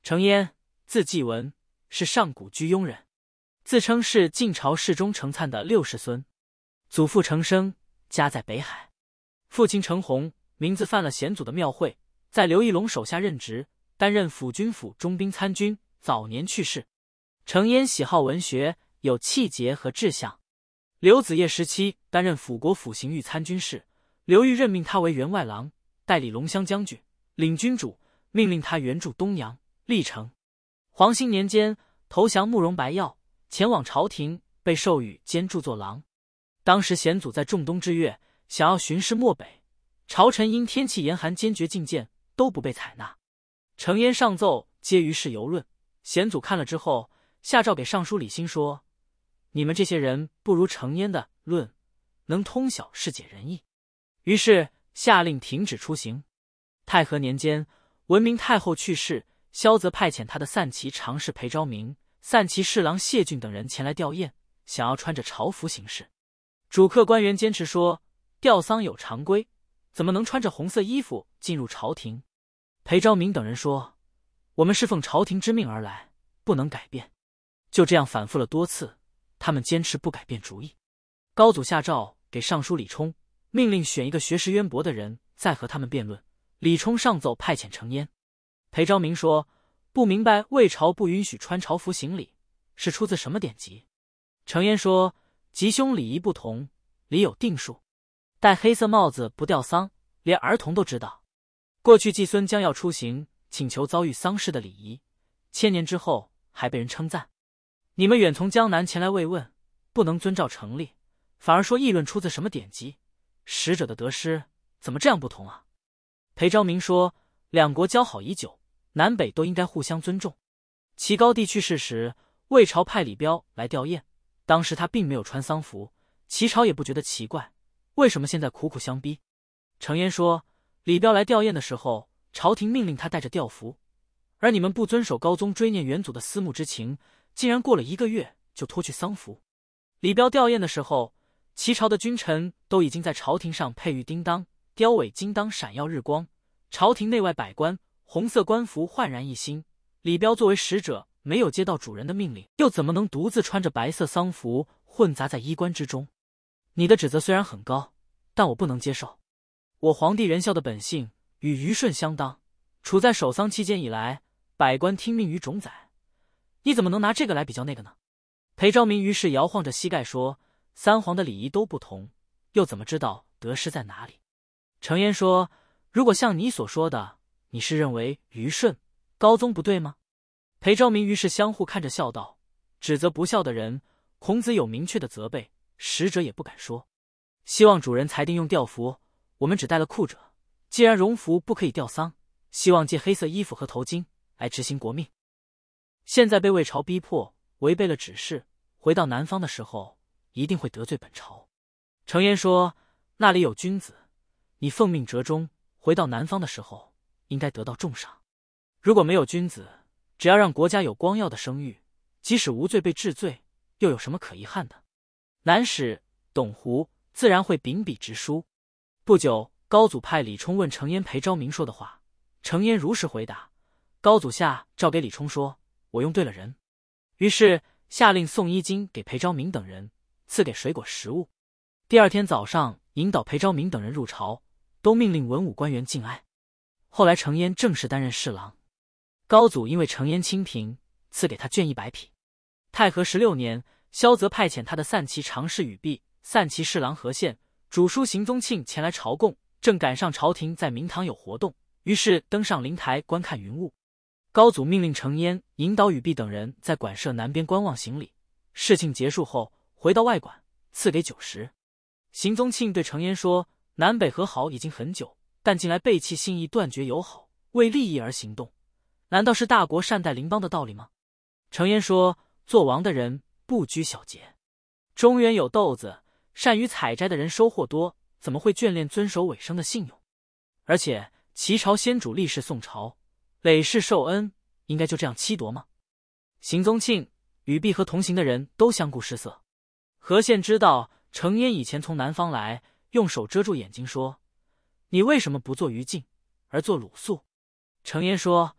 程焉，字季文，是上古居庸人，自称是晋朝世宗程粲的六世孙。祖父程生，家在北海，父亲程弘，名字犯了显祖的庙会，在刘义隆手下任职，担任辅军府中兵参军，早年去世。程焉喜好文学，有气节和志向。刘子业时期担任辅国府刑狱参军事，刘裕任命他为员外郎，代理龙骧将军，领军主，命令他援助东阳、历城。黄兴年间投降慕容白曜，前往朝廷，被授予兼著作郎。当时显祖在仲冬之月想要巡视漠北，朝臣因天气严寒坚决进谏，都不被采纳。程焉上奏皆于是游论，显祖看了之后，下诏给尚书李欣说：你们这些人不如程焉的论，能通晓世解人意。于是下令停止出行。太和年间，闻明太后去世，萧泽派遣他的散骑常侍裴昭明、散骑侍郎谢俊等人前来吊唁，想要穿着朝服行事。主客官员坚持说，吊丧有常规，怎么能穿着红色衣服进入朝廷？裴昭明等人说，我们是奉朝廷之命而来，不能改变。就这样反复了多次，他们坚持不改变主意。高祖下诏给尚书李冲，命令选一个学识渊博的人，再和他们辩论。李冲上奏派遣程焉。裴昭明说，不明白魏朝不允许穿朝服行礼，是出自什么典籍？程焉说，吉凶礼仪不同，礼有定数。戴黑色帽子不吊丧，连儿童都知道。过去季孙将要出行，请求遭遇丧事的礼仪，1000年之后还被人称赞。你们远从江南前来慰问，不能遵照成例，反而说议论出自什么典籍，使者的得失怎么这样不同啊？裴昭明说，两国交好已久，南北都应该互相尊重。齐高帝去世时，魏朝派李彪来吊唁，当时他并没有穿丧服，齐朝也不觉得奇怪，为什么现在苦苦相逼？程焉说，李彪来吊唁的时候，朝廷命令他带着吊服，而你们不遵守高宗追念元祖的思慕之情，竟然过了1个月就脱去丧服。李彪吊唁的时候，齐朝的君臣都已经在朝廷上佩玉叮当，雕尾金当闪耀日光，朝廷内外百官红色官服焕然一新。李彪作为使者，没有接到主人的命令，又怎么能独自穿着白色丧服混杂在衣冠之中？你的指责虽然很高，但我不能接受。我皇帝仁孝的本性与虞舜相当，处在守丧期间以来，百官听命于种宰，你怎么能拿这个来比较那个呢？裴昭明于是摇晃着膝盖说，三皇的礼仪都不同，又怎么知道得失在哪里？程焉说，如果像你所说的，你是认为虞舜、高宗不对吗？裴昭明于是相互看着笑道，指责不孝的人，孔子有明确的责备，使者也不敢说。希望主人裁定用吊服，我们只带了裤者，既然戎服不可以吊丧，希望借黑色衣服和头巾来执行国命。现在被魏朝逼迫，违背了指示，回到南方的时候，一定会得罪本朝。程焉说，那里有君子，你奉命折中，回到南方的时候，应该得到重赏。如果没有君子，只要让国家有光耀的声誉，即使无罪被治罪，又有什么可遗憾的？南史董狐自然会秉笔直书。不久，高祖派李冲问程焉裴昭明说的话，程焉如实回答。高祖下诏给李冲说，我用对了人。于是下令送衣巾给裴昭明等人，赐给水果食物。第二天早上，引导裴昭明等人入朝，都命令文武官员敬哀。后来程焉正式担任侍郎。高祖因为程焉清贫，赐给他绢100匹。太和16年，萧泽派遣他的散骑常侍宇弼、散骑侍郎何宪、主书邢宗庆前来朝贡，正赶上朝廷在明堂有活动，于是登上灵台观看云雾。高祖命令程焉引导宇弼等人在馆舍南边观望行礼。事情结束后，回到外馆，赐给酒食。邢宗庆对程焉说，南北和好已经很久，但近来背弃信义，断绝友好，为利益而行动，难道是大国善待邻邦的道理吗？程焉说，做王的人不拘小节，中原有豆子，善于采摘的人收获多，怎么会眷恋遵守尾声的信用？而且齐朝先主立誓宋朝，累世受恩，应该就这样欺夺吗？邢宗庆、宇弼和同行的人都相顾失色。何宪知道程焉以前从南方来，用手遮住眼睛说，你为什么不做于禁，而做鲁肃？程焉说，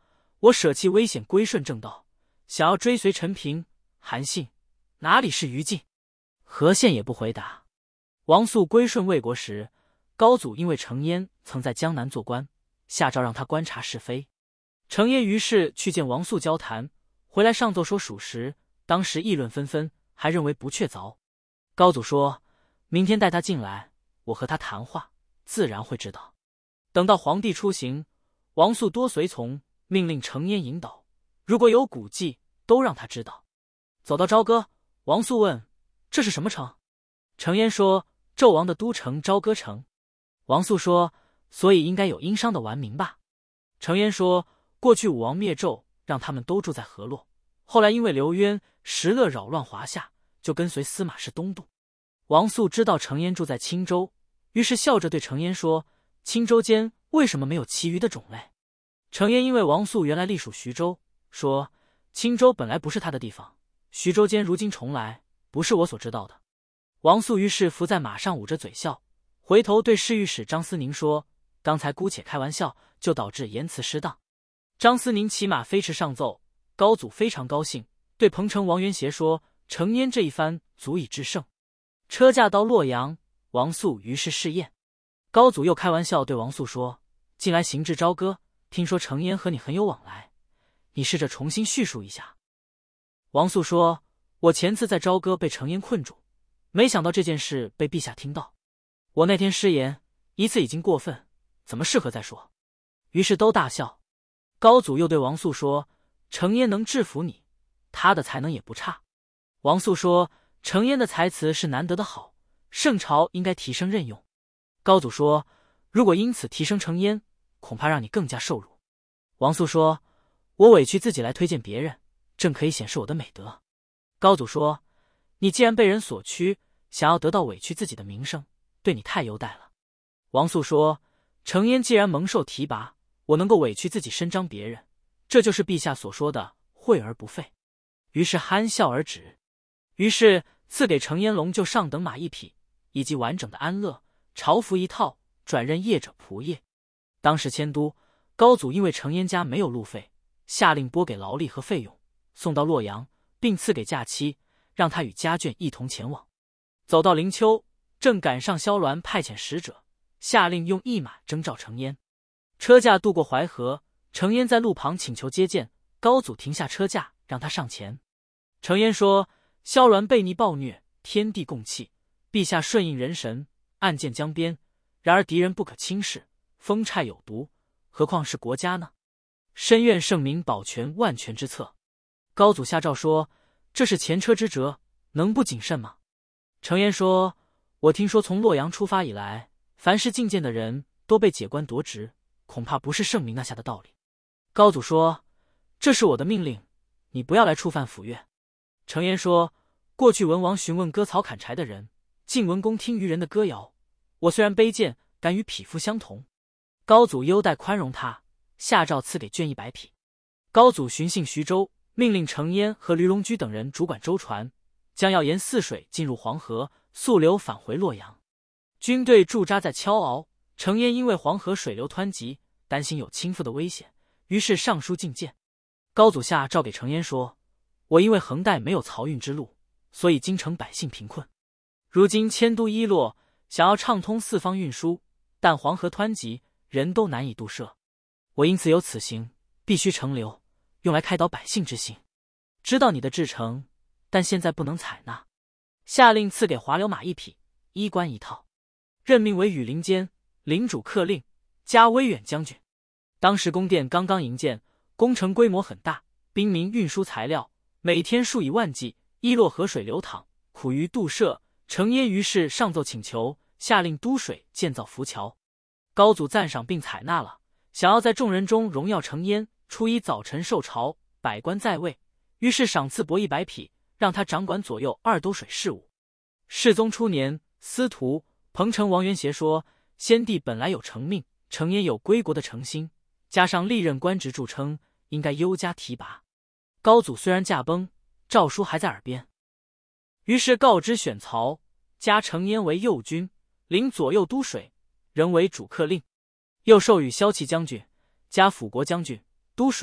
我舍弃危险归顺正道，想要追随陈平、韩信，哪里是于禁？何宪也不回答。王肃归顺魏国时，高祖因为程焉曾在江南做官，下诏让他观察是非。程焉于是去见王肃交谈，回来上奏说属实，当时议论纷纷，还认为不确凿。高祖说：“明天带他进来，我和他谈话，自然会知道。”等到皇帝出行，王肃多随从，命令程焉引导，如果有古迹，都让他知道。走到朝歌，王肃问：“这是什么城？”程焉说：“纣王的都城朝歌城。”王肃说：“所以应该有殷商的玩名吧？”程焉说：“过去武王灭纣，让他们都住在河洛，后来因为刘渊、石勒扰乱华夏，就跟随司马氏东渡。”王肃知道程焉住在青州，于是笑着对程焉说：“青州间为什么没有其余的种类？”程焉因为王肃原来隶属徐州，说：“青州本来不是他的地方，徐州间如今重来，不是我所知道的。”王肃于是伏在马上捂着嘴笑，回头对侍御史张思宁说：“刚才姑且开玩笑，就导致言辞失当。”张思宁骑马飞驰上奏，高祖非常高兴，对彭城王元协说：“程焉这一番足以制胜。”车驾到洛阳，王肃于是试宴。高祖又开玩笑对王肃说：“近来行至朝歌，听说程焉和你很有往来，你试着重新叙述一下。”王肃说：“我前次在朝歌被程焉困住，没想到这件事被陛下听到。我那天失言，一次已经过分，怎么适合再说？”于是都大笑。高祖又对王肃说：“程焉能制服你，他的才能也不差。”王肃说：“程焉的才词是难得的好，圣朝应该提升任用。”高祖说：“如果因此提升程焉，恐怕让你更加受辱。”王肃说：“我委屈自己来推荐别人，正可以显示我的美德。”高祖说：“你既然被人所屈，想要得到委屈自己的名声，对你太优待了。”王肃说：“程焉既然蒙受提拔，我能够委屈自己伸张别人，这就是陛下所说的惠而不费。”于是憨笑而止。于是赐给程焉龙厩上等马1匹，以及完整的安乐、朝服1套，转任业者仆业。当时迁都，高祖因为程焉家没有路费，下令拨给劳力和费用，送到洛阳，并赐给假期，让他与家眷一同前往。走到灵丘，正赶上萧鸾派遣使者，下令用1马征召程焉。车驾渡过淮河，程焉在路旁请求接见，高祖停下车驾，让他上前。程焉说：“萧鸾悖逆暴虐，天地共弃，陛下顺应人神，暗箭江边，然而敌人不可轻视，风虿有毒，何况是国家呢？深愿圣明保全万全之策。”高祖下诏说：“这是前车之辙，能不谨慎吗？”程焉说：“我听说从洛阳出发以来，凡是觐见的人都被解官夺职，恐怕不是圣明那下的道理。”高祖说：“这是我的命令，你不要来触犯府乐。”程焉说：“过去文王询问割草砍柴的人，晋文公听渔人的歌谣，我虽然卑贱，敢与匹夫相同。”高祖优待宽容他，下诏赐给绢100匹。高祖巡幸徐州，命令程焉和吕龙驹等人主管舟船，将要沿泗水进入黄河，溯流返回洛阳。军队驻扎在敲敖，程焉因为黄河水流湍急，担心有倾覆的危险，于是上书进谏。高祖下诏给程焉说：“我因为横带没有漕运之路，所以京城百姓贫困。如今迁都伊洛，想要畅通四方运输，但黄河湍急，人都难以渡涉。我因此有此行，必须乘流，用来开导百姓之心。知道你的至诚，但现在不能采纳。”下令赐给华流马1匹，衣冠1套，任命为羽林监、领主客令，加威远将军。当时宫殿刚刚营建，工程规模很大，兵民运输材料，每天数以万计，伊洛河水流淌，苦于渡涉。程焉于是上奏请求，下令都水建造浮桥。高祖赞赏并采纳了，想要在众人中荣耀程焉。初1早晨受朝，百官在位，于是赏赐帛100匹，让他掌管左右2都水事务。世宗初年，司徒彭城王元协说：“先帝本来有成命，程焉有归国的诚心，加上历任官职著称，应该优加提拔。”高祖虽然驾崩，诏书还在耳边，于是告知选曹，加程焉为右军，领左右都水，仍为主客令。又授予骁骑将军，加辅国将军、都水、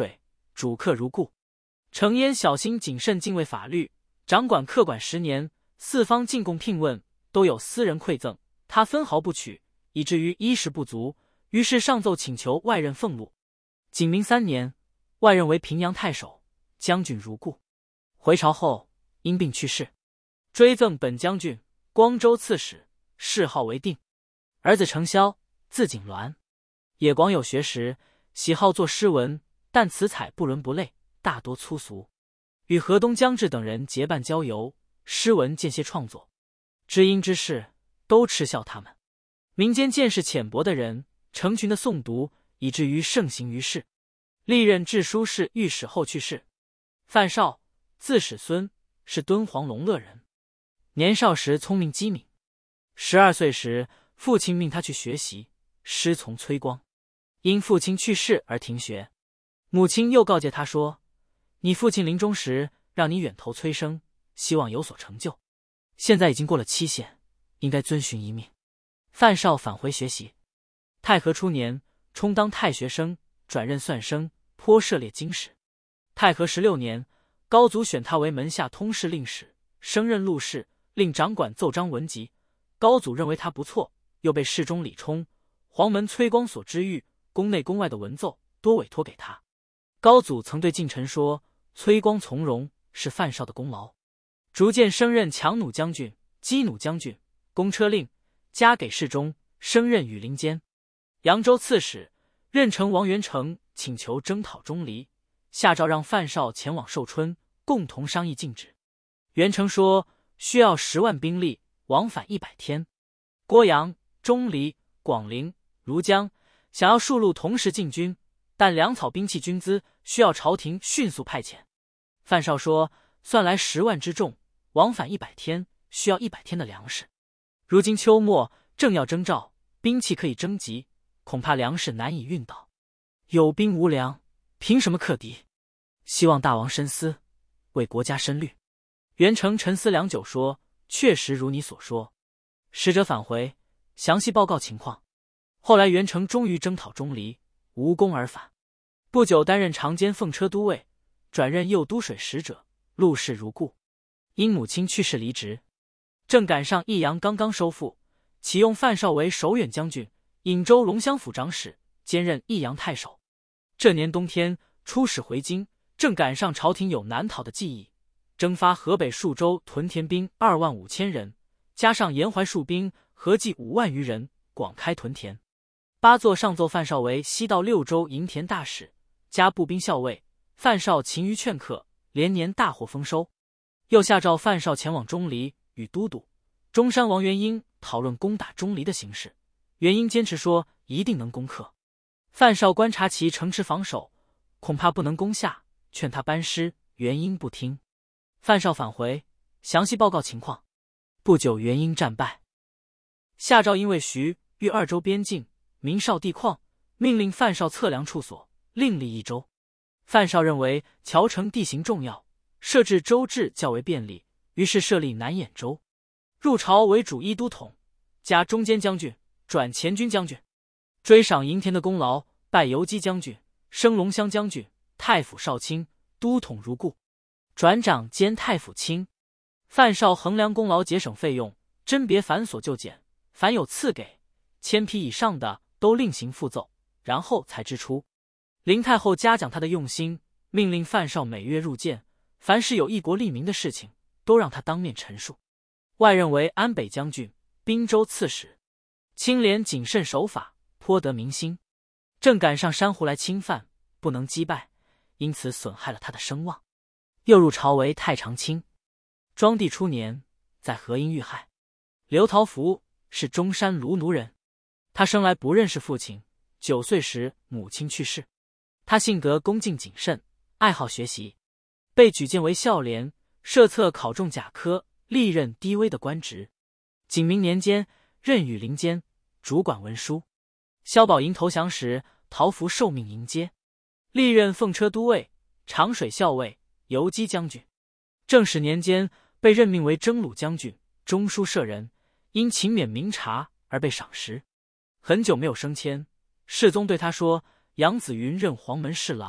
主客如故。程焉小心谨慎，敬畏法律，掌管客管10年，四方进贡聘问都有私人馈赠，他分毫不取，以至于衣食不足。于是上奏请求外任俸禄。景明3年，外任为平阳太守，将军如故。回朝后因病去世，追赠本将军、光州刺史，谥号为定。儿子程萧，字景鸾，也广有学识，喜好作诗文，但词采不伦不类，大多粗俗。与河东将至等人结伴郊游，诗文间歇创作。知音之士都嗤笑他们。民间见识浅薄的人成群的诵读，以至于盛行于世。历任治书侍御史后去世。范少，字史孙，是敦煌龙乐人。年少时聪明机敏，12岁时父亲命他去学习，师从崔光，因父亲去世而停学。母亲又告诫他说：“你父亲临终时让你远投崔生，希望有所成就。现在已经过了期限，应该遵循一命。”范少返回学习。太和初年，充当太学生，转任算生，颇涉猎经史。太和16年，高祖选他为门下通事令史，升任录事，令掌管奏章文集。高祖认为他不错，又被侍中李冲、黄门崔光所知遇，宫内宫外的文奏多委托给他。高祖曾对近臣说，崔光从容是范少的功劳。逐渐升任强弩将军、击弩将军、公车令，加给侍中，升任羽林监。扬州刺史，任城王元成请求征讨钟离，下诏让范少前往寿春，共同商议禁止。元成说需要10万兵力，往返100天。郭阳、钟离、广陵、庐江想要数路同时进军，但粮草兵器军资需要朝廷迅速派遣。范少说，算来10万之众，往返100天，需要100天的粮食。如今秋末正要征召，兵器可以征集，恐怕粮食难以运到，有兵无粮，凭什么克敌？希望大王深思，为国家申虑。元成沉思良久，说：“确实如你所说。”使者返回，详细报告情况。后来元成终于征讨钟离，无功而返。不久担任长监奉车都尉，转任右都水使者，录事如故。因母亲去世离职。正赶上益阳刚刚收复，启用范少为守远将军、颍州龙乡府长史，兼任益阳太守。这年冬天出使回京，正赶上朝廷有南讨的计议，征发河北数州屯田兵2万5千人，加上沿淮戍兵，合计5万余人，广开屯田。八座上奏范少为西道6州营田大使，加步兵校尉。范少勤于劝客，连年大获丰收。又下诏范少前往钟离，与都督、中山王元英讨论攻打钟离的形势。元英坚持说一定能攻克。范少观察其城池防守，恐怕不能攻下，劝他班师，元英不听。范少返回，详细报告情况。不久元英战败。下诏因为徐豫2州边境民少地旷，命令范少测量处所，另立一州。范少认为谯城地形重要，设置州治较为便利，于是设立南兖州。入朝为主一都统，加中监将军，转前军将军。追赏营田的功劳，拜游击将军，升龙乡将军、太府少卿，都统如故。转掌兼太府卿。范少衡量功劳，节省费用，甄别繁琐就减，凡有赐给1000匹以上的都另行复奏，然后才支出。林太后嘉奖他的用心，命令范少每月入见，凡是有益国利民的事情，都让他当面陈述。外任为安北将军、滨州刺史，清廉谨慎守法，颇得民心。正赶上珊瑚来侵犯，不能击败，因此损害了他的声望。又入朝为太常卿。庄帝初年，在河阴遇害。刘桃福是中山卢奴人，他生来不认识父亲，9岁时母亲去世。他性格恭敬谨慎，爱好学习，被举荐为孝廉，设策考中甲科，历任低微的官职。景明年间，任羽林监，主管文书。萧宝莹投降时，桃福受命迎接，历任奉车都尉、长水校尉、游击将军。正始年间，被任命为征虏将军、中书舍人，因勤勉明察而被赏识。很久没有升迁，世宗对他说：“杨子云任黄门侍郎，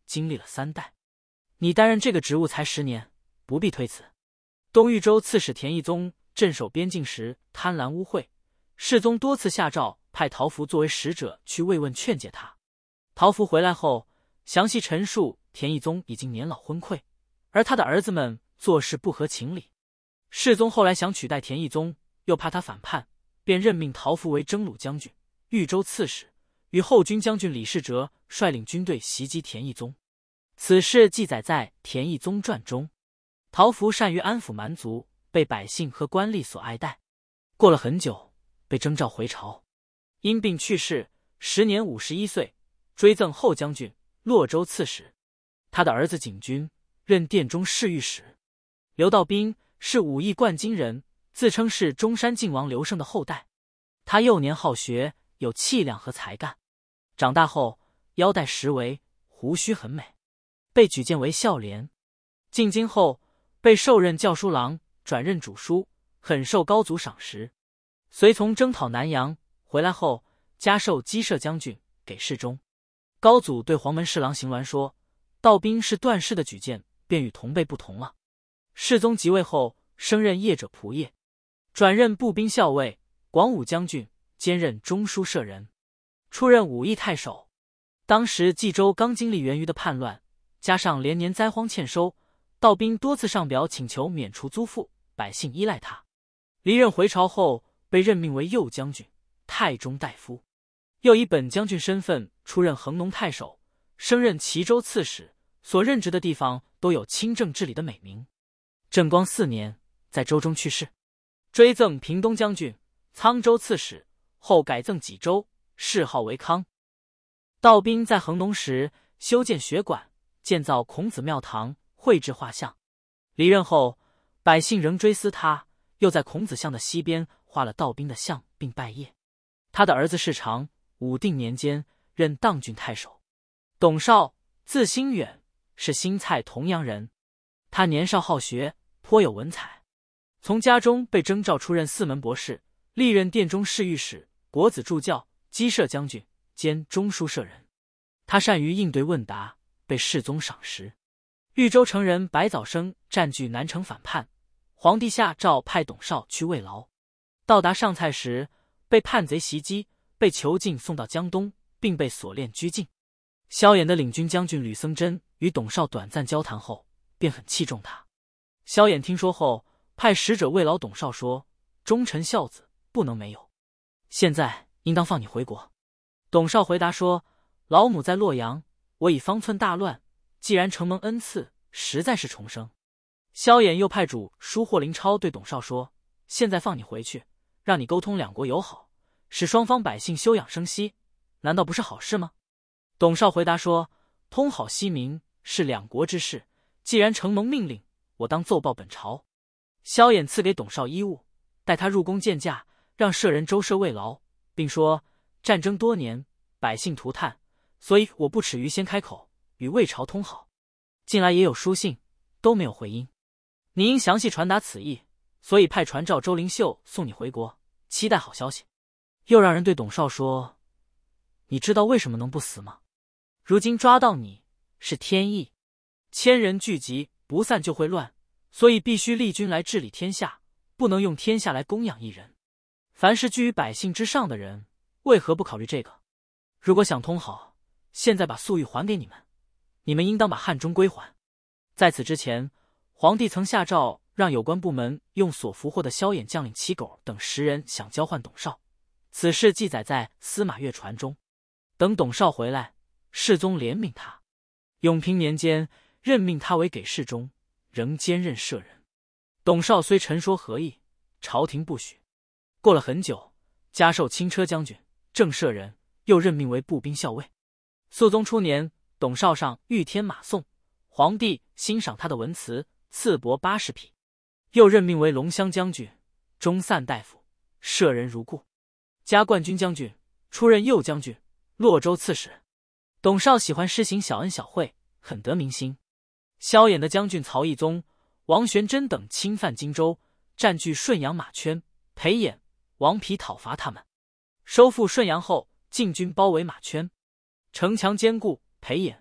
经历了3代。你担任这个职务才10年，不必推辞。东豫州刺史田义宗镇守边境时贪婪污秽，世宗多次下诏派陶福作为使者去慰问劝诫他。陶福回来后，详细陈述田义宗已经年老昏聩，而他的儿子们做事不合情理。世宗后来想取代田义宗，又怕他反叛，便任命陶福为征虏将军、豫州刺史，与后军将军李世哲率领军队袭击田义宗。此事记载在《田义宗传》中。陶福善于安抚蛮族，被百姓和官吏所爱戴。过了很久，被征召回朝，因病去世，时年51岁，追赠后将军、洛州刺史。他的儿子景军任殿中侍御史。刘道宾是武艺冠金人，自称是中山靖王刘胜的后代。他幼年好学，有气量和才干。长大后腰带十围，胡须很美，被举荐为孝廉。进京后被授任校书郎，转任主书，很受高祖赏识。随从征讨南阳，回来后加授鸡舍将军，给侍中。高祖对黄门侍郎邢鸾说，道宾是段氏的举荐，便与同辈不同了。世宗即位后，升任业者仆射，转任步兵校尉、广武将军，兼任中书舍人，出任武义太守。当时冀州刚经历源于的叛乱，加上连年灾荒欠收，道宾多次上表请求免除租赋，百姓依赖他。离任回朝后，被任命为右将军、太中大夫，又以本将军身份出任衡农太守，升任齐州刺史，所任职的地方都有清正治理的美名。正光4年，在州中去世，追赠平东将军、沧州刺史，后改赠济州，谥号为康。道宾在衡农时修建学馆，建造孔子庙堂，绘制画像。离任后，百姓仍追思他，又在孔子像的西边画了道宾的像，并拜谒。他的儿子世长，武定年间任当郡太守。董绍，字兴远，是新蔡同阳人。他年少好学，颇有文采。从家中被征召出任4门博士，历任殿中侍御史、国子助教、鸡舍将军兼中书舍人。他善于应对问答，被世宗赏识。豫州城人白早生占据南城反叛，皇帝下诏派董绍去慰劳。到达上蔡时，被叛贼袭击，被囚禁送到江东，并被锁链拘禁。萧衍的领军将军吕僧真与董绍短暂交谈后，便很器重他。萧衍听说后，派使者慰劳董绍说，忠臣孝子不能没有，现在应当放你回国。董绍回答说，老母在洛阳，我以方寸大乱，既然承蒙恩赐，实在是重生。萧衍又派主书霍林超对董绍说，现在放你回去，让你沟通两国友好，使双方百姓休养生息，难道不是好事吗？董绍回答说，通好息民是两国之事，既然承蒙命令，我当奏报本朝。萧衍赐给董绍衣物，待他入宫见驾，让舍人周舍慰劳，并说，战争多年，百姓涂炭，所以我不耻于先开口，与魏朝通好。近来也有书信，都没有回音，你应详细传达此意，所以派传诏周灵秀送你回国，期待好消息。又让人对董绍说，你知道为什么能不死吗？如今抓到你是天意，千人聚集不散就会乱，所以必须立军来治理天下，不能用天下来供养一人。凡是居于百姓之上的人，为何不考虑这个？如果想通好，现在把粟裕还给你们，你们应当把汉中归还。在此之前，皇帝曾下诏让有关部门用所俘获的萧衍将领齐狗等10人想交换董绍，此事记载在司马越传中。等董绍回来，世宗怜悯他，永平年间任命他为给事中，仍兼任舍人。董绍虽陈说合议，朝廷不许。过了很久，加授轻车将军、正舍人，又任命为步兵校尉。肃宗初年，董绍上御天马颂，皇帝欣赏他的文辞，赐帛80匹，又任命为龙骧将军、中散大夫，舍人如故，加冠军将军，出任右将军、洛州刺史。董绍喜欢施行小恩小惠，很得民心。萧衍的将军曹义宗、王玄真等侵犯荆州，占据顺阳马圈，裴衍、王丕讨伐他们。收复顺阳后，进军包围马圈，城墙坚固，裴衍、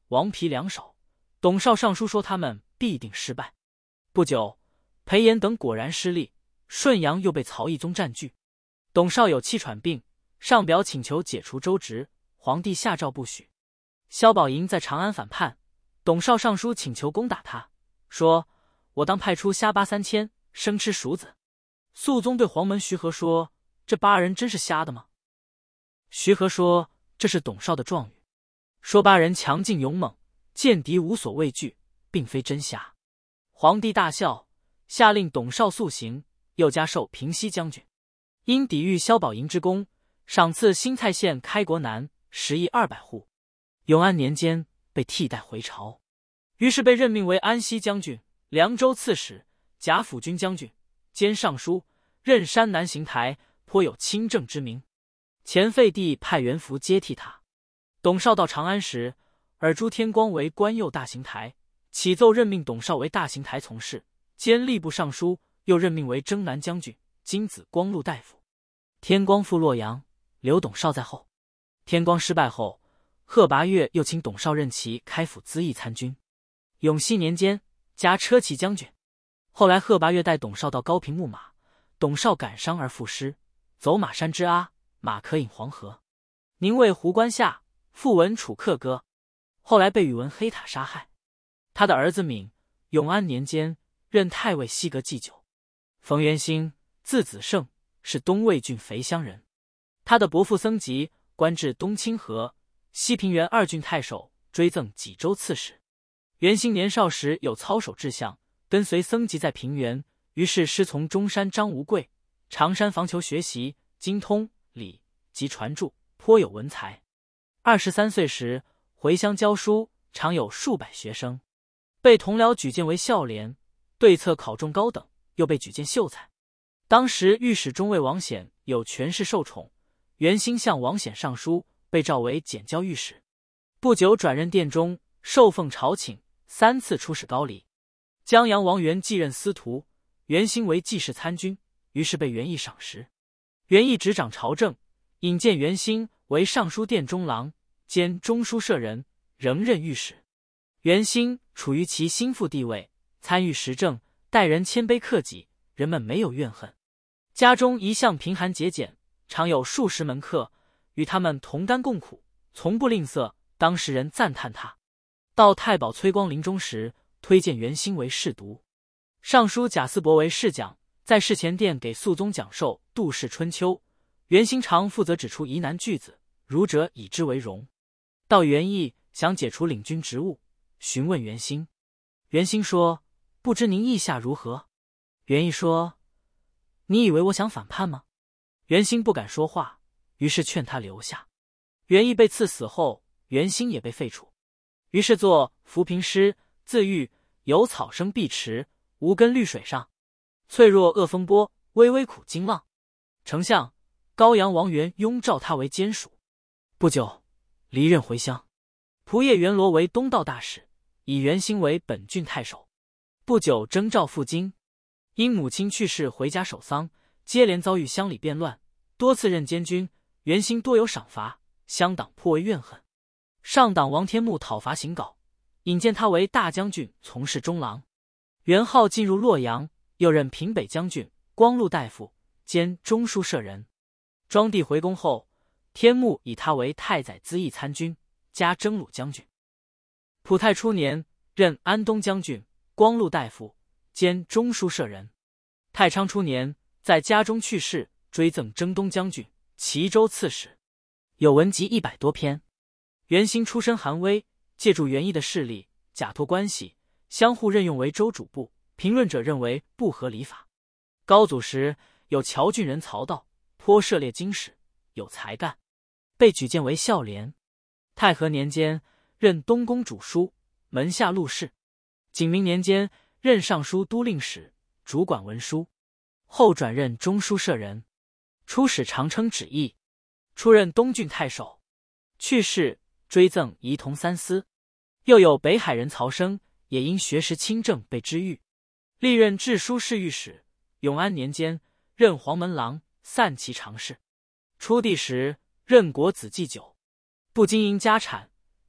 王皮两少，董少上书说他们必定失败。不久，裴炎等果然失利，顺阳又被曹义宗占据。董少有气喘病，上表请求解除州职，皇帝下诏不许。萧宝莹在长安反叛，董少上书请求攻打他，说：“我当派出虾巴3000，生吃熟子。”肃宗对黄门徐和说：“这8人真是瞎的吗？”徐和说：“这是董少的状语，说8人强劲勇猛，见敌无所畏惧，并非真瞎。”皇帝大笑，下令董少速刑，又加授平西将军。因抵御萧宝莹之功，赏赐新蔡县开国南10亿200户。永安年间被替代回朝，于是被任命为安西将军、凉州刺史、贾府军将军兼尚书，任山南行台，颇有清正之名。前废帝派元福接替他。董少到长安时，尔朱天光为官右大行台，启奏任命董少为大行台从事，兼吏部尚书，又任命为征南将军、金子光禄大夫。天光赴洛阳，留董少在后。天光失败后，贺拔岳又请董少任其开府资议参军。永熙年间，加车骑将军。后来贺拔岳带董少到高平牧马，董少感伤而赋诗：“走马山之阿，马可饮黄河。宁为湖关下，复闻楚客歌。”后来被宇文黑塔杀害。他的儿子闵，永安年间任太尉西阁祭酒。冯元兴，字子胜，是东魏郡肥乡人。他的伯父僧吉官至东清河、西平原2郡太守，追赠济州刺史。元兴年少时有操守志向，跟随僧吉在平原，于是师从中山张无贵、常山房求学习，精通礼及传注，颇有文才。23岁时回乡教书，常有数百学生。被同僚举荐为孝廉，对策考中高等，又被举荐秀才。当时御史中尉王显有权势受宠，元兴向王显上书，被召为检校御史。不久转任殿中，受奉朝请，3次出使高丽。江阳王元继任司徒，元兴为记事参军，于是被元义赏识。元义执掌朝政，引荐元兴为尚书殿中郎兼中书舍人，仍任御史。元兴处于其心腹地位，参与时政，待人谦卑克己，人们没有怨恨。家中一向贫寒节俭，常有数十门客，与他们同甘共苦，从不吝啬。当时人赞叹他。到太保崔光临终时，推荐元兴为侍读。尚书贾思伯为侍讲，在侍前殿给肃宗讲授《杜氏春秋》，元兴常负责指出疑难句子，儒者以之为荣。到元义想解除领军职务，询问元兴。元兴说：“不知您意下如何？”元义说：“你以为我想反叛吗？”元兴不敢说话，于是劝他留下。元义被赐死后，元兴也被废除。于是作浮萍诗，自喻有草生碧池，无根绿水上，脆弱恶风波，微微苦惊浪。丞相高阳王元雍召他为监属。不久离任回乡。仆射元罗为东道大使，以元兴为本郡太守。不久征召赴京，因母亲去世回家守丧，接连遭遇乡里变乱，多次任监军，元兴多有赏罚，乡党颇为怨恨。上党王天穆讨伐行稿，引荐他为大将军，从事中郎。元昊进入洛阳，又任平北将军、光禄大夫兼中书舍人。庄帝回宫后，天穆以他为太宰资议参军，加征虏将军。普泰初年，任安东将军、光禄大夫兼中书舍人。太昌初年，在家中去世，追赠征东将军、齐州刺史，有文集100多篇。元兴出身寒微，借助元义的势力，假托关系，相互任用为州主簿。评论者认为不合礼法。高祖时有谯郡人曹道，颇涉猎经史，有才干，被举荐为孝廉。太和年间，任东宫主书，门下录事。景明年间，任尚书都令史，主管文书。后转任中书舍人，出使长称旨意，出任东郡太守。去世，追赠仪同三司。又有北海人曹生，也因学识清正被知遇，历任治书侍御史。永安年间，任黄门郎，散骑常侍。初帝时，任国子祭酒。不经营家产，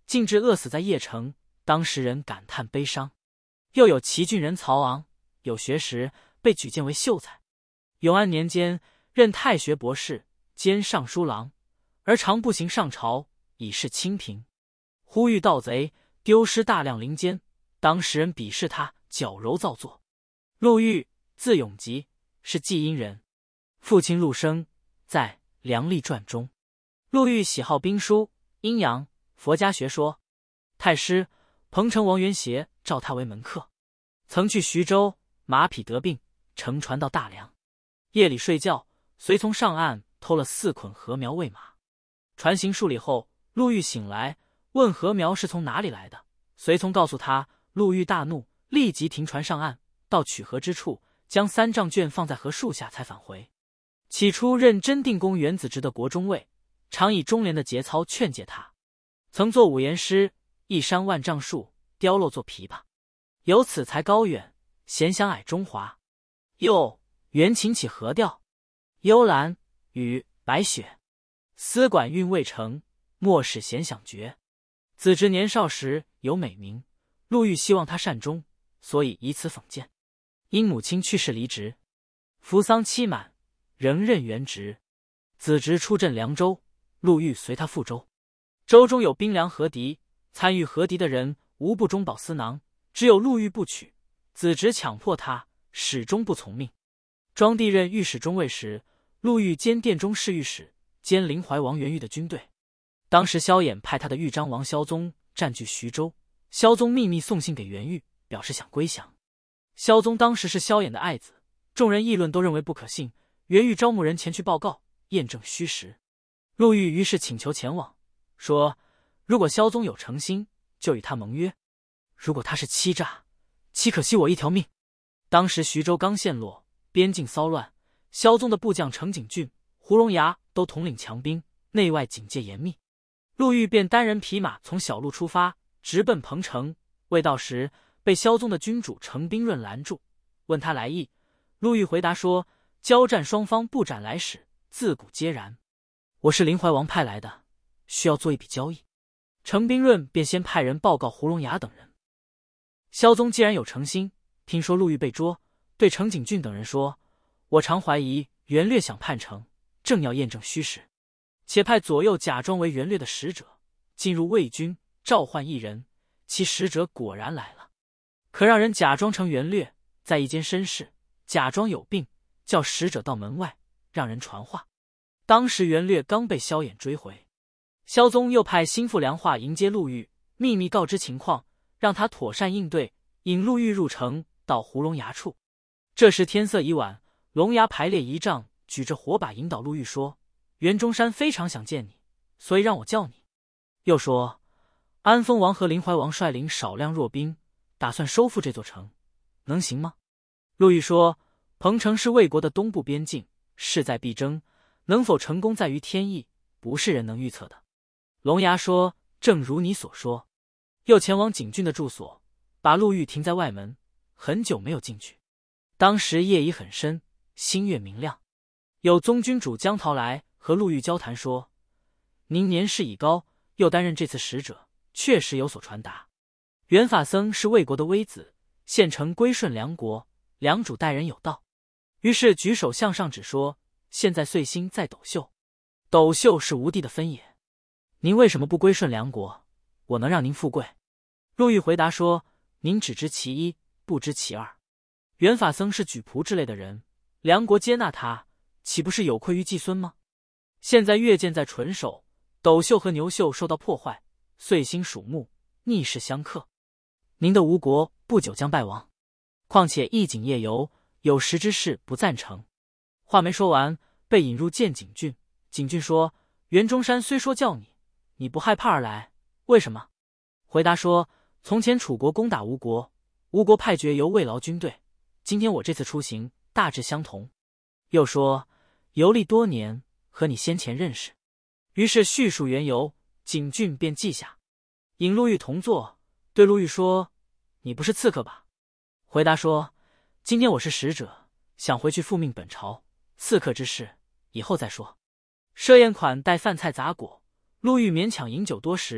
竟至饿死在邺城，当时人感叹悲伤。又有齐郡人曹昂，有学识，被举荐为秀才。永安年间，任太学博士，兼尚书郎，而常步行上朝，以示清贫。忽遇盗贼，丢失大量零坚，当时人鄙视他矫揉造作。陆玉，字永吉，是济阴人，父亲陆生在《梁历传》中。陆玉喜好兵书、阴阳、佛家学说。太师彭城王元协召他为门客，曾去徐州，马匹得病，乘船到大梁。夜里睡觉，随从上岸偷了4捆禾苗喂马。船行数里后，陆玉醒来，问禾苗是从哪里来的。随从告诉他，陆玉大怒，立即停船上岸，到取禾之处，将3丈卷放在禾树下，才返回。起初任真定公元子直的国中尉，常以忠廉的节操劝诫他，曾作5言诗：一山万丈树，雕镂作琵琶。有此才高远，闲想蔼中华。又元琴起何调？幽兰与白雪。丝管韵未成，莫使弦响绝。子直年少时有美名，陆玉希望他善终，所以以此讽谏。因母亲去世离职，服丧期满，仍任原职。子直出镇凉州，陆玉随他赴州。州中有兵粮和敌，参与和敌的人无不中饱私囊，只有陆玉不取。子直强迫他，始终不从命。庄帝任御史中尉时，陆玉兼殿中侍御史，兼临淮王元玉的军队。当时萧衍派他的豫章王萧宗占据徐州，萧宗秘密送信给元玉，表示想归降。萧宗当时是萧衍的爱子，众人议论都认为不可信。元玉招募人前去报告，验证虚实。陆玉于是请求前往，说如果萧宗有诚心，就与他盟约；如果他是欺诈，岂可惜我一条命？当时徐州刚陷落，边境骚乱，萧宗的部将程景峻、胡荣牙都统领强兵，内外警戒严密。陆玉便单人匹马从小路出发，直奔彭城。未到时，被萧宗的军主程彬润拦住，问他来意。陆玉回答说，交战双方不斩来使，自古皆然。我是临淮王派来的，需要做一笔交易。程彬润便先派人报告胡荣牙等人。萧宗既然有诚心，听说陆玉被捉，对程景峻等人说，我常怀疑元略想叛城，正要验证虚实，且派左右假装为元略的使者，进入魏军，召唤一人，其使者果然来了。可让人假装成元略，在一间绅士，假装有病，叫使者到门外，让人传话。当时元略刚被萧衍追回，萧宗又派心腹梁化迎接陆玉，秘密告知情况，让他妥善应对，引陆玉入城，到胡龙崖处。这时天色已晚，龙牙排列仪仗，举着火把引导陆玉说，袁中山非常想见你，所以让我叫你。又说，安丰王和临淮王率领少量弱兵，打算收复这座城，能行吗？陆玉说，彭城是魏国的东部边境，势在必争，能否成功在于天意，不是人能预测的。龙牙说，正如你所说。又前往景峻的住所，把陆玉停在外门，很久没有进去。当时夜已很深，星月明亮。有宗君主江桃来和陆玉交谈说，您年事已高，又担任这次使者，确实有所传达。元法僧是魏国的微子，现成归顺梁国，梁主待人有道。于是举手向上指说，现在岁星在斗秀，斗秀是吴地的分野，您为什么不归顺梁国？我能让您富贵。陆玉回答说，您只知其一，不知其二。元法僧是举仆之类的人，梁国接纳他，岂不是有愧于季孙吗？现在越剑在纯手，斗秀和牛秀受到破坏，岁星属木，逆势相克，您的吴国不久将败亡。况且一景夜游，有时之事不赞成。话没说完，被引入见景峻。景峻说，袁中山虽说叫你，你不害怕而来，为什么？回答说，从前楚国攻打吴国，吴国派爵由慰劳军队，今天我这次出行大致相同。又说，游历多年，和你先前认识。于是叙述缘由，景峻便记下。引陆玉同坐，对陆玉说，你不是刺客吧？回答说，今天我是使者，想回去复命本朝，刺客之事以后再说。设宴款待饭菜杂果，陆玉勉强饮酒多时，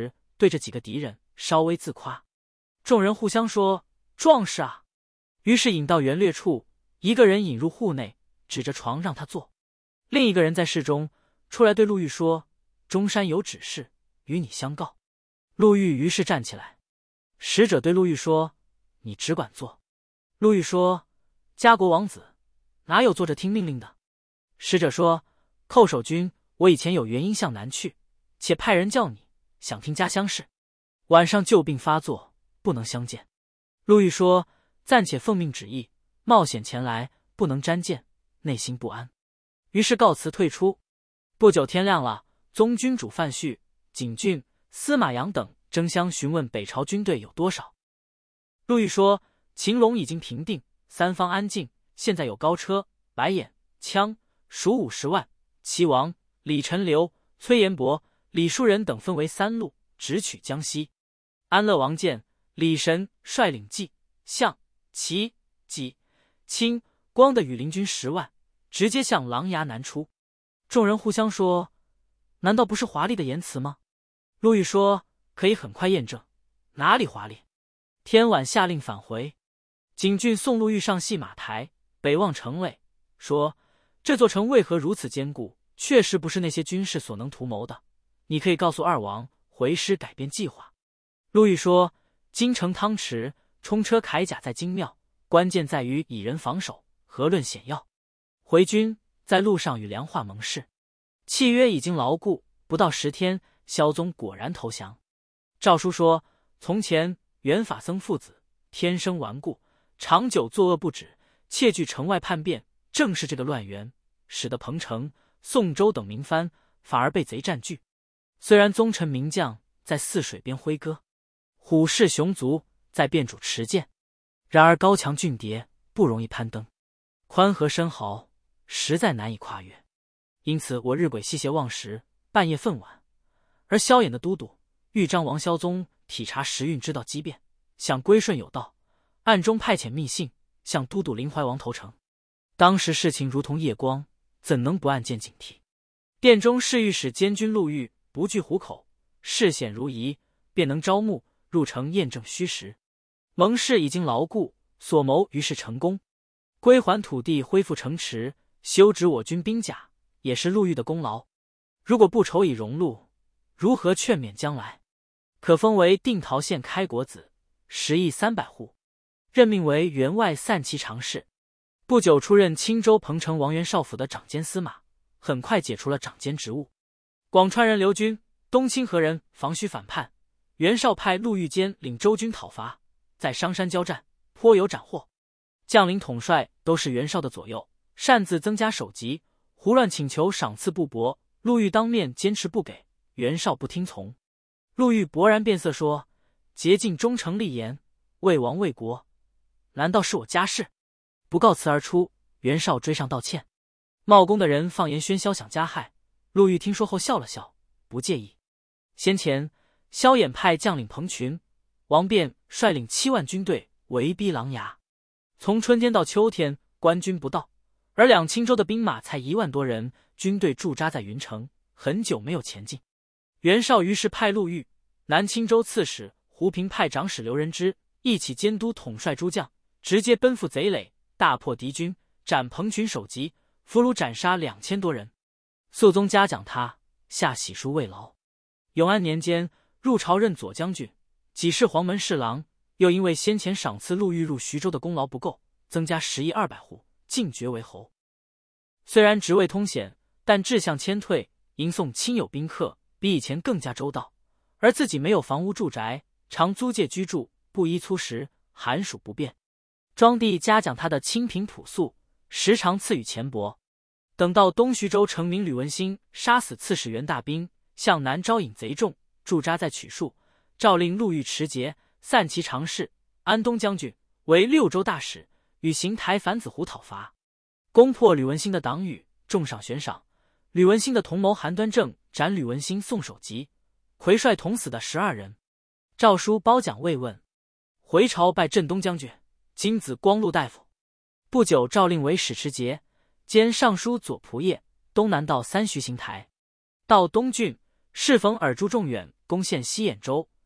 对着几个敌人稍微自夸。众人互相说：“壮士啊！”于是引到园略处，一个人引入户内，指着床让他坐。另一个人在室中出来对陆玉说：“中山有指示，与你相告。”陆玉于是站起来。使者对陆玉说：“你只管坐。”陆玉说：“家国王子，哪有坐着听命令的？”使者说：“寇守军，我以前有原因向南去，且派人叫你，想听家乡事。晚上旧病发作，不能相见。”陆玉说：“暂且奉命旨意，冒险前来，不能沾见，内心不安。”于是告辞退出。不久天亮了，宗君主范绪、景俊、司马阳等争相询问北朝军队有多少。陆玉说：“秦陇已经平定，三方安静，现在有高车、白眼、枪，属50万。齐王、李陈留、崔延伯、李树人等分为3路，直取江西。安乐王建、李神率领冀、象、齐、济、青、光的羽林军10万，直接向琅琊南出。”众人互相说：“难道不是华丽的言辞吗？”陆玉说：“可以很快验证，哪里华丽？”天晚下令返回。景俊送陆玉上戏马台，北望城垒，说：“这座城为何如此坚固？确实不是那些军士所能图谋的。你可以告诉二王，回师改变计划。”陆玉说：“京城汤池，冲车铠甲在京庙，关键在于以人防守，何论险要？回军在路上与梁化盟誓，契约已经牢固，不到10天，萧宗果然投降。”诏书说：“从前元法僧父子天生顽固，长久作恶不止，窃据城外叛变，正是这个乱源，使得彭城、宋州等民藩反而被贼占据。虽然宗臣名将在泗水边挥戈，虎视熊足在汴主持剑，然而高墙峻叠，不容易攀登，宽河深壕，实在难以跨越。因此我日晷西斜望时，半夜愤晚，而萧衍的都督豫章王萧宗体察时运，知道机变，想归顺有道，暗中派遣密信向都督临淮王投诚。当时事情如同夜光，怎能不暗箭警惕？殿中侍御史监军陆玉不惧虎口，事显如疑，便能招募入城验证虚实。盟誓已经牢固，所谋于是成功。归还土地，恢复城池，修植我军兵甲，也是陆玉的功劳。如果不筹以荣禄，如何劝勉将来？可封为定陶县开国子，10亿300户，任命为员外散骑常侍。不久出任青州彭城王元少府的长监司马，很快解除了长监职务。广川人刘军、东清河人房须反叛，袁绍派陆玉坚领周军讨伐，在商山交战，颇有斩获。将领统帅都是袁绍的左右，擅自增加首级，胡乱请求赏赐不薄，陆玉当面坚持不给，袁绍不听从。陆玉勃然变色说：“竭尽忠诚立言，为王为国，难道是我家事？”不告辞而出。袁绍追上道歉。茂公的人放言喧嚣想加害，陆玉听说后笑了笑，不介意。先前萧衍派将领彭群、王辩率领7万军队围逼琅琊，从春天到秋天，官军不到，而两青州的兵马才1万多人，军队驻扎在云城，很久没有前进。袁绍于是派陆玉、南青州刺史胡平派长史刘仁之一起监督统帅诸将，直接奔赴贼垒，大破敌军，斩彭群首级，俘虏斩杀2000多人。肃宗嘉奖他，下玺书慰劳。永安年间，入朝任左将军，己是黄门侍郎，又因为先前赏赐陆玉入徐州的功劳不够，增加10亿200户，进爵为侯。虽然职位通显，但志向谦退，迎送亲友宾客，比以前更加周到，而自己没有房屋住宅，常租借居住，不衣粗食，寒暑不便。庄帝嘉奖他的清贫朴素，时常赐予钱帛。等到东徐州成名吕文兴杀死刺史袁大兵，向南招引贼众，驻扎在曲树，诏令陆玉持节、散骑常侍、安东将军为6州大使，与邢台樊子湖讨伐，攻破吕文兴的党羽，重赏悬赏。吕文兴的同谋韩端正斩吕文兴送首级，魁帅捅死的12人。诏书褒奖慰问。回朝拜镇东将军、金子光禄大夫。不久诏令为使持节，兼尚书左仆射，东南道3徐行台。到东郡，适逢尔朱仲远攻陷西兖州，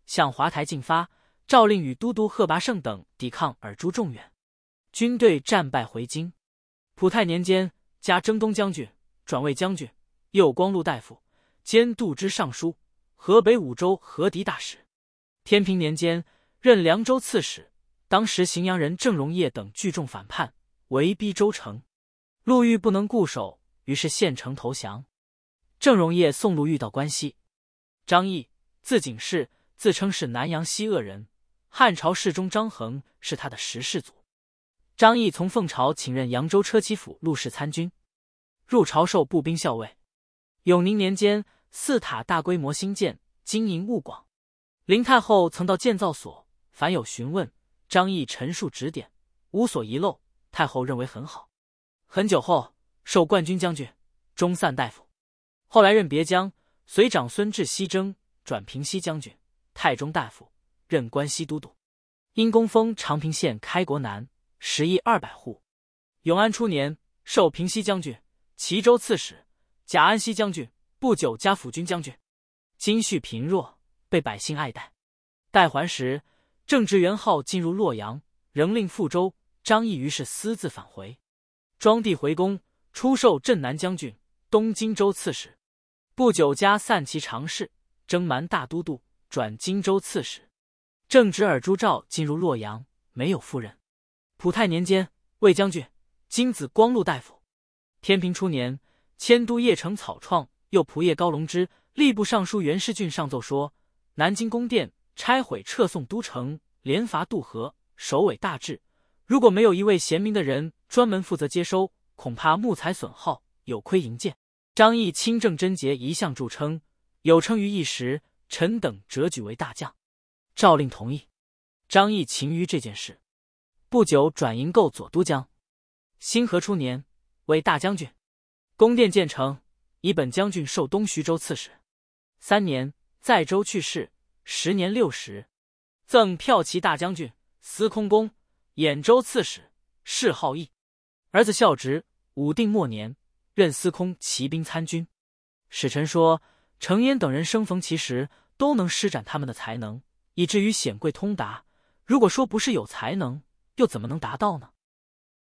向华台进发，诏令与都督贺拔胜等抵抗尔朱众远，军队战败回京。普泰年间，加征东将军，转卫将军，右光禄大夫，兼度支尚书，河北五州河敌大使。天平年间，任凉州刺史。当时荥阳人郑荣业等聚众反叛，围逼州城，陆玉不能固守，于是献城投降。郑荣业送陆玉到关西。张毅，字景世，自称是南阳西鄂人，汉朝世宗张衡是他的十世祖。张毅从奉朝请任扬州车骑府陆氏参军，入朝授步兵校尉。永宁年间，寺塔大规模兴建，经营务广。林太后曾到建造所，凡有询问，张毅陈述指点，无所遗漏，太后认为很好。很久后，授冠军将军、中散大夫。后来任别将，随长孙志西征，转平西将军、太中大夫，任关西都督。因功封长平县开国男，10邑200户。永安初年，授平西将军、齐州刺史，假安西将军，不久加辅军将军。今绪贫弱，被百姓爱戴。代还时，正值元昊进入洛阳，仍令赴州。张毅于是私自返回。庄帝回宫，出授镇南将军、东荆州刺史。不久加散骑常侍，征蛮大都督，转荆州刺史。正值尔朱兆进入洛阳，没有夫人。普泰年间，卫将军、金子光禄大夫。天平初年，迁都邺城草创，又仆射高龙之、吏部尚书袁世俊上奏说，南京宫殿拆毁撤送都城，连伐渡河，首尾大治。如果没有一位贤明的人专门负责接收，恐怕木材损耗，有亏营建。张毅清正贞洁一向著称，有称于一时，臣等折举为大将。诏令同意。张毅勤于这件事，不久转营构左都将。兴和初年，为大将军。宫殿建成，以本将军授东徐州刺史。3年，在州去世，时年60。赠骠骑大将军、司空公、兖州刺史，谥号义。儿子孝直，武定末年，任司空骑兵参军。使臣说，程焉等人生逢其时，都能施展他们的才能，以至于显贵通达。如果说不是有才能，又怎么能达到呢？